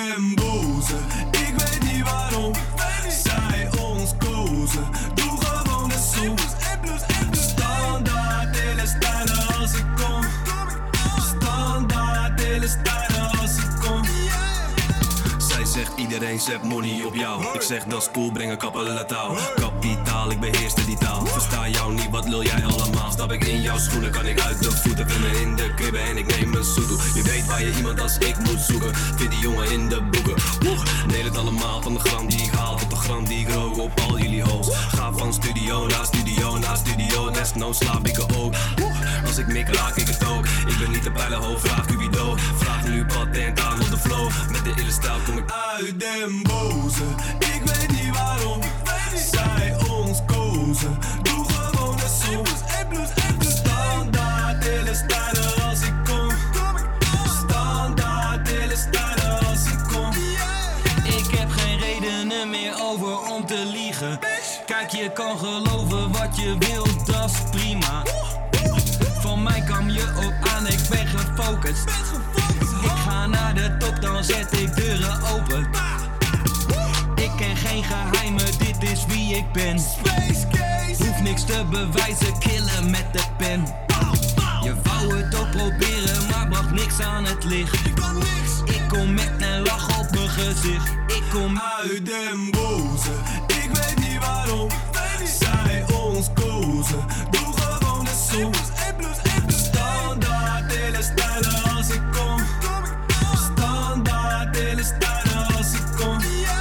den boze. Ik weet niet waarom zij ons kozen. Doe gewoon de som. Standaard hele stijlen als ik kom. Standaard hele stijlen als ik kom. Zij zegt iedereen zet money op jou. Ik zeg dat is cool, breng een kappele touw. Kapitaal, ik beheerste die taal. Versta jou niet, wat lul jij allemaal? Stap ik in jouw schoenen, kan ik uit de voeten. Vind me in de kribben en ik neem een soedoe. Je weet waar je iemand als ik moet zoeken. Vind die jongen in de boeken. Deel het allemaal van de gram die ik haal tot de gram die ik rook op al jullie hoofd. Ga van studio naar studio naar studio. Desnoods slaap ik er ook. Als ik mik raak ik het ook. Ik ben niet de pijlenhoofd, vraag Cupido. Vraag nu patent aan op de flow. Met de ille stijl kom ik uit den boze. Ik weet niet waarom zij ons kozen. Doe gewoon de som. Standaard hele stijlen als ik kom. Standaard hele stijlen als ik kom. Ik heb geen redenen meer over om te liegen. Kijk, je kan geloven wat je wilt, dat is prima. Van mij kam je op aan, ik ben gefocust. Ik ga naar de top, dan zet ik deuren open. Ik ken geen geheimen, dit is wie ik ben. Hoef niks te bewijzen, killen met de pen. Je wou het ook proberen, maar bracht niks aan het licht. Ik kom met een lach op mijn gezicht. Ik kom uit den boze. Ik weet niet waarom zij ons kozen. Doe gewoon de som. Standaard hele stijlen als ik kom. Standaard hele stijlen als ik kom.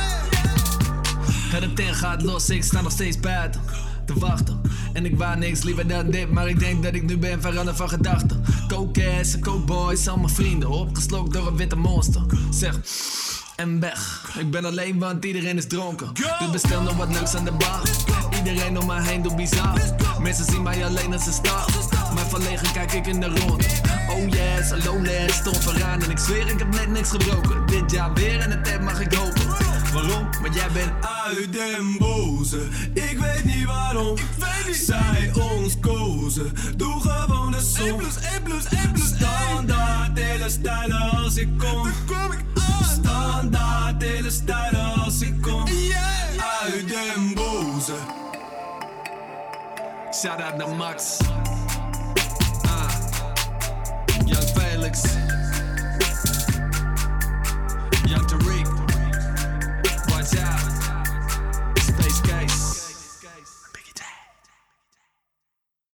Het ten gaat los, ik sta nog steeds buiten te wachten. En ik wou niks liever dan dit, maar ik denk dat ik nu ben veranderd van gedachten. Coke-ass, coke-boys, al mijn vrienden, opgeslokt door een witte monster. Zeg, en weg. Ik ben alleen, want iedereen is dronken. Dus bestel nog wat leuks aan de bar. Iedereen om mij heen doet bizar. Mensen zien mij alleen als een star. Maar verlegen kijk ik in de rond. Oh yes, alone stond vooraan. En ik zweer, ik heb net niks gebroken. Dit jaar weer en het tijd mag ik hopen. Waarom? Want jij bent uit den boze. Ik weet niet waarom zij ons kozen. Doe gewoon de som. Standaard hele stijlen als ik kom. Standaard hele stijlen als ik kom. Uit den boze. shout out naar Max. Young Felix.